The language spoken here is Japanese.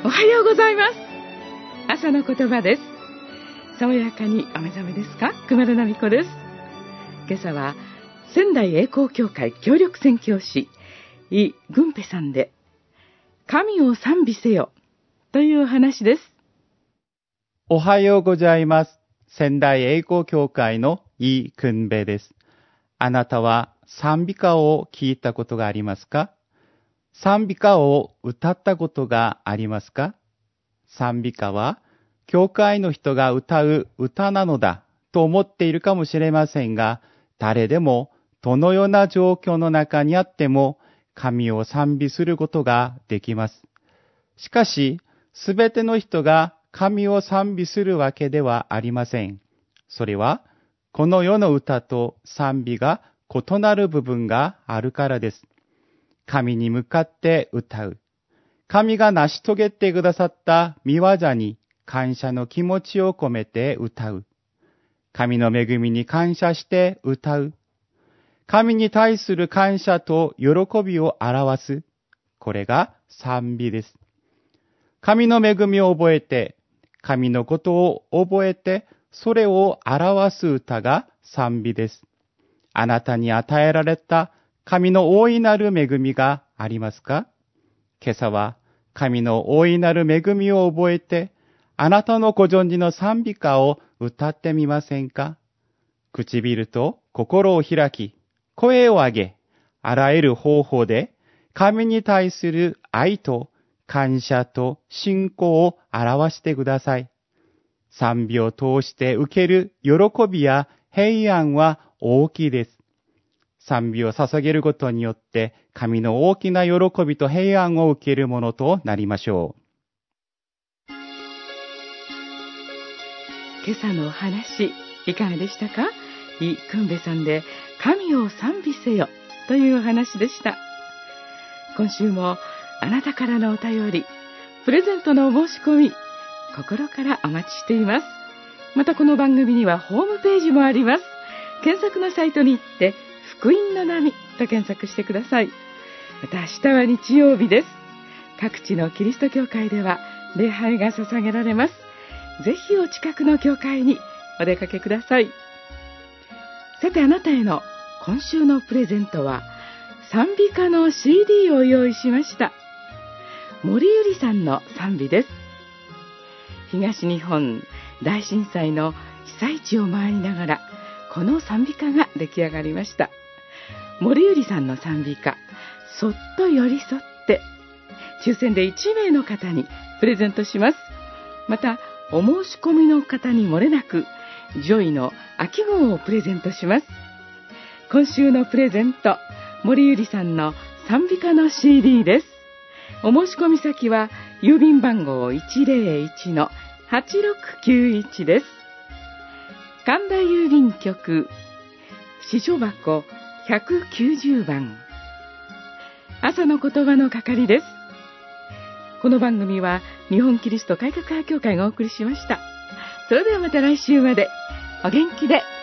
おはようございます。朝の言葉です。爽やかにお目覚めですか？熊田奈美子です。今朝は仙台栄光協会協力宣教師イ・グンペさんで神を賛美せよというお話です。 おはようございます。仙台栄光協会のイ・グンペです。あなたは賛美歌を聞いたことがありますか？賛美歌を歌ったことがありますか？賛美歌は教会の人が歌う歌なのだと思っているかもしれませんが、誰でもどのような状況の中にあっても神を賛美することができます。しかし、すべての人が神を賛美するわけではありません。それは、この世の歌と賛美が異なる部分があるからです。神に向かって歌う。神が成し遂げてくださった御業に感謝の気持ちを込めて歌う。神の恵みに感謝して歌う。神に対する感謝と喜びを表す。これが賛美です。神の恵みを覚えて、神のことを覚えて、それを表す歌が賛美です。あなたに与えられた神の大いなる恵みがありますか？今朝は神の大いなる恵みを覚えて、あなたのご存知の賛美歌を歌ってみませんか？唇と心を開き、声を上げ、あらゆる方法で神に対する愛と感謝と信仰を表してください。賛美を通して受ける喜びや平安は大きいです。賛美を捧げることによって神の大きな喜びと平安を受けるものとなりましょう。 今朝のお話いかがでしたか？イ・グンペさんで神を賛美せよというお話でした。今週もあなたからのお便り、プレゼントのお申し込み、心からお待ちしています。またこの番組にはホームページもあります。検索のサイトに行って福音の波と検索してください。また明日は日曜日です。各地のキリスト教会では礼拝が捧げられます。ぜひお近くの教会にお出かけください。さてあなたへの今週のプレゼントは賛美歌の CD を用意しました。森ゆりさんの賛美です。東日本大震災の被災地を回りながらこの賛美歌が出来上がりました。森ゆりさんの賛美歌、そっと寄り添って、抽選で1名の方にプレゼントします。またお申し込みの方にもれなくジョイの秋号をプレゼントします。今週のプレゼント、森ゆりさんの賛美歌の CD です。お申し込み先は郵便番号 101-8691 です。神田郵便局支所箱190番、朝の言葉の係です。この番組は日本キリスト改革派協会がお送りしました。それではまた来週までお元気で。